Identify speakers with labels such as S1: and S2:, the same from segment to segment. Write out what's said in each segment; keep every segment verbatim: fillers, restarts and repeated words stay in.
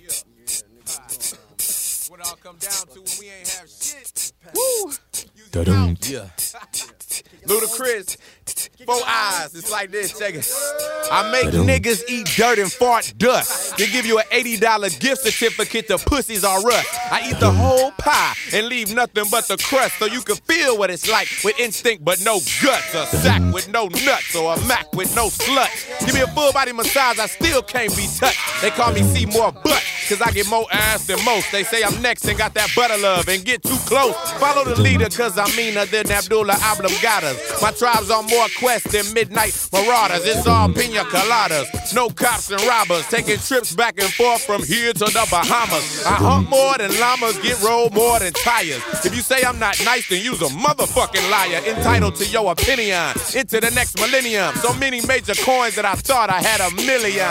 S1: What it all come down to when we ain't have shit.
S2: Woo!
S1: Yeah. Ludacris, four eyes, it's like this, check it. I make niggas eat dirt and fart dust. They give you an eighty dollar gift certificate to Pussies R Us. I eat the whole pie and leave nothing but the crust so you can feel what it's like with instinct but no guts. A sack with no nuts or a Mac with no slut. Give me a full body massage, I still can't be touched. They call me Seymour Butt, cause I get more ass than most. They say I'm next and got that butter love and get too close. Follow the leader cause I'm meaner than Abdullah Oblongatas. My tribe's on more quests than midnight marauders. It's all pina coladas, no cops and robbers. Taking trips back and forth from here to the Bahamas. I hump more than llamas, get rolled more than tires. If you say I'm not nice, then you's a motherfucking liar. Entitled to your opinion, into the next millennium. So many major coins that I thought I had a million.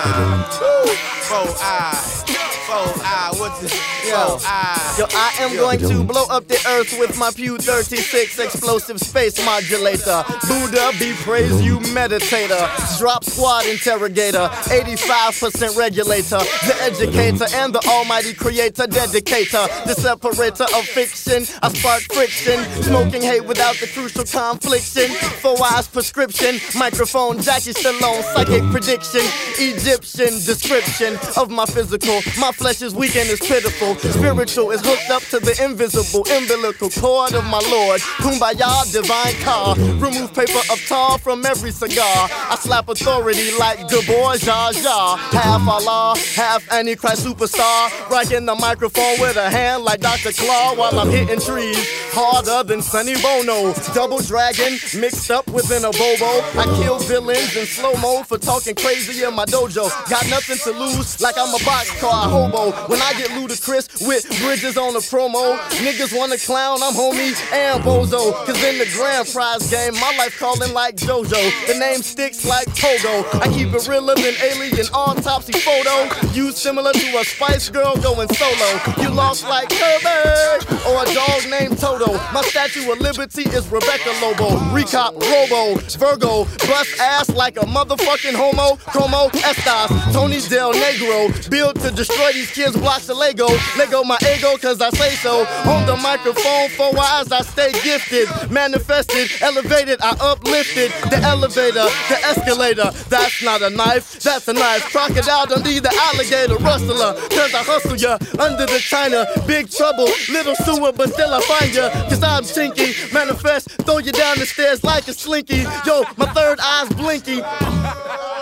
S1: Four eyes, four eyes, what's this? Yo,
S2: Yo, I am going to blow up the earth with my Pew thirty-six explosive space modulator. Buddha be praised, you meditator. Drop squad interrogator. eighty-five percent regulator. The educator and the almighty creator. Dedicator. The separator of fiction. I spark friction. Smoking hate without the crucial confliction. Four eyes prescription. Microphone Jackie Stallone. Psychic prediction. Egyptian description of my physical. My flesh is weak and is pitiful. Spiritual is hooked up to the invisible umbilical cord of my Lord. Kumbaya, divine car. Remove paper of tar from every cigar. I slap authority like Du Bois, Jar Jar. Half Allah, half Antichrist superstar. Rocking the microphone with a hand like Doctor Claw while I'm hitting trees. Harder than Sonny Bono. Double dragon mixed up within a bobo. I kill villains in slow mo for talking crazy in my dojo. Got nothing to lose like I'm a boxcar hobo. When I get ludicrous with bridges on the promo, niggas wanna clown, I'm homie and bozo. Cause in the grand prize game, my life calling like JoJo. The name sticks like Pogo. I keep it realer than alien autopsy photo. You similar to a Spice Girl going solo. You lost like Kirby or a dog named Toto. My Statue of Liberty is Rebecca Lobo. Recop, Robo, Virgo, bust ass like a motherfucking homo. Como, Estas, Tony Del Negro. Built to destroy these kids, blocks of Lego. Lego my ego cause I say so. On the microphone, four eyes, I stay gifted. Manifested, elevated, I uplifted. The elevator, the escalator. That's not a knife, that's a knife. Crocodile don't need the alligator rustler. Cause I hustle ya under the China. Big trouble, little sewer, but still I find ya. Cause I'm chinky, manifest, throw you down the stairs like a slinky. Yo, my third eye's blinky.